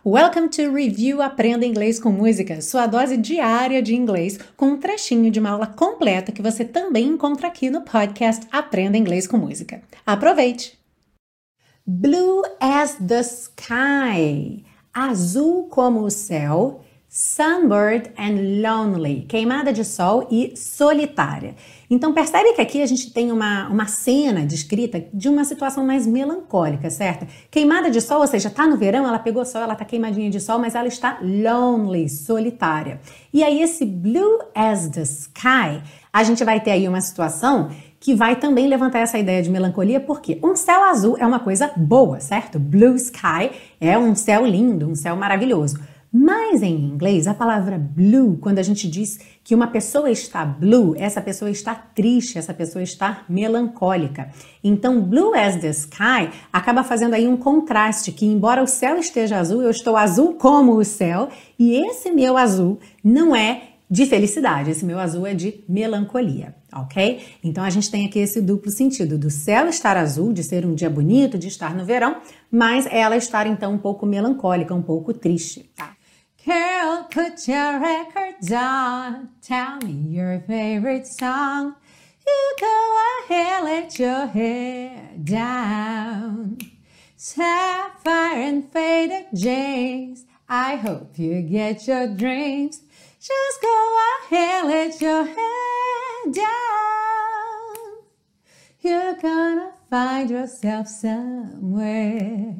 Welcome to Review Aprenda Inglês com Música, sua dose diária de inglês com um trechinho de uma aula completa que você também encontra aqui no podcast Aprenda Inglês com Música. Aproveite! Blue as the sky, azul como o céu, sunburned and lonely, queimada de sol e solitária. Então percebe que aqui a gente tem uma cena descrita de uma situação mais melancólica, certo? Queimada de sol, ou seja, tá no verão, ela pegou sol, ela tá queimadinha de sol, mas ela está lonely, solitária. E aí esse blue as the sky, a gente vai ter aí uma situação que vai também levantar essa ideia de melancolia, porque um céu azul é uma coisa boa, certo? Blue sky é um céu lindo, um céu maravilhoso. Mas em inglês, a palavra blue, quando a gente diz que uma pessoa está blue, essa pessoa está triste, essa pessoa está melancólica. Então, blue as the sky acaba fazendo aí um contraste, que embora o céu esteja azul, eu estou azul como o céu, e esse meu azul não é de felicidade, esse meu azul é de melancolia, ok? Então a gente tem aqui esse duplo sentido do céu estar azul, de ser um dia bonito, de estar no verão, mas ela estar então um pouco melancólica, um pouco triste, tá? Girl, put your records on, tell me your favorite song. You go ahead, let your hair down. Sapphire and faded jeans, I hope you get your dreams. Just go ahead, let your head down. You're gonna find yourself somewhere,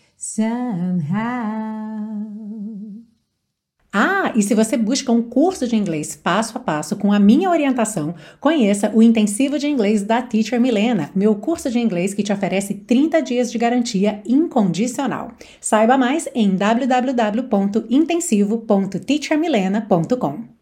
somehow. E se você busca um curso de inglês passo a passo com a minha orientação, conheça o Intensivo de Inglês da Teacher Milena, meu curso de inglês que te oferece 30 dias de garantia incondicional. Saiba mais em www.intensivo.teachermilena.com.